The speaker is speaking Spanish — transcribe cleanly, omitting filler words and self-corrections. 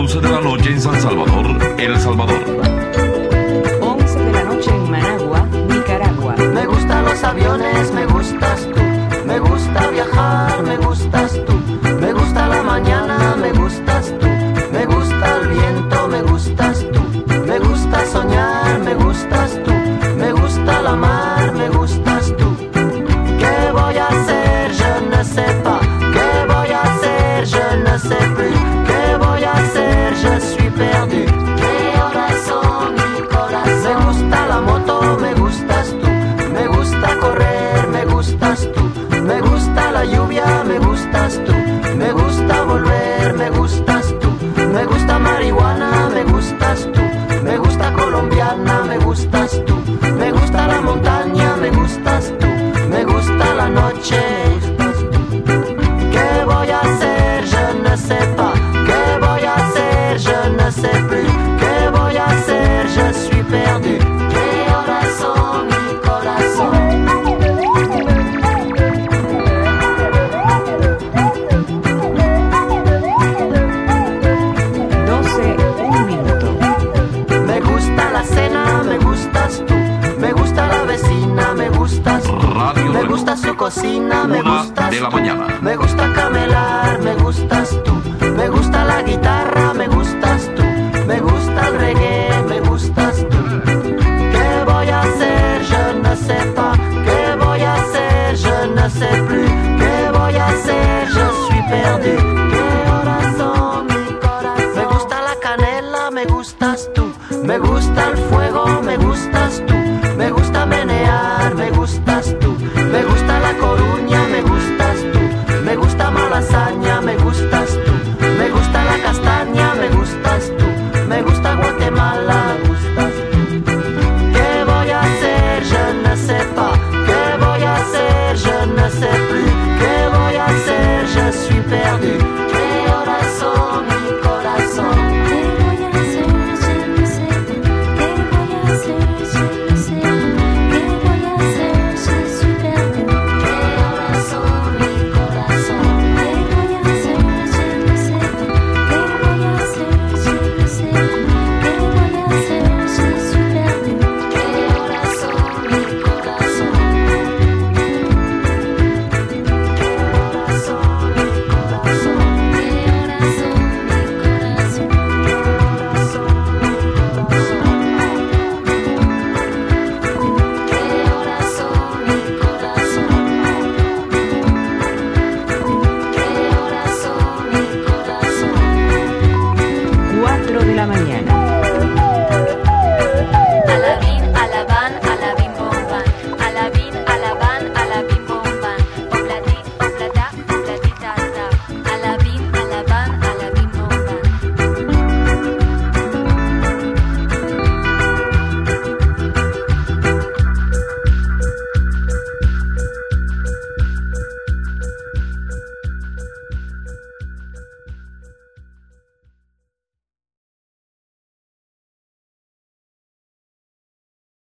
11 de la noche en San Salvador, El Salvador. 11 de la noche en Managua, Nicaragua. Me gustan los aviones, me gustas tú. Me gusta viajar, me gustas tú. Me gusta la mañana, me gustas tú. Me gusta el viento, me gustas tú. Me gusta soñar, me gustas tú. Me gusta la mar, me gustas tú. ¿Qué voy a hacer? Je ne sais pas. ¿Qué voy a hacer? Je ne sais plus. ¿Qué voy a hacer? Je suis perdu. ¿Qué horas son, mi corazón? Me gusta la moto, me gustas tú. Me gusta correr, me gustas tú. Me gusta la lluvia, me gustas tú. Me gusta volver, me gustas tú. Me gusta marihuana, me gustas tú. Me gusta colombiana, me gustas tú. Me gusta la montaña, me gustas tú. Me gusta la noche, me gustas tú. ¿Qué voy a hacer? Je ne sais pas. ¿Qué voy a hacer? Je ne sais plus. ¿Qué voy a hacer? Je suis perdu. ¿Qué horas son, mi corazón? 12, 1 minuto. Me gusta la cena, me gustas tú. Me gusta la vecina, me gustas tú. Radio Me Reloj. gusta su cocina, me 1 gustas de la tú. mañana. Me gusta camelar, me gustas tú. Me gusta la guitarra, me gustas tú. Me gusta el reggae, me gustas tú. ¿Qué voy a hacer? Je ne sais pas. ¿Qué voy a hacer? Je ne sais plus. ¿Qué voy a hacer? Je suis perdu. ¿Qué horas son, mi corazón? Me gusta la canela, me gustas tú. Me gusta el fuego.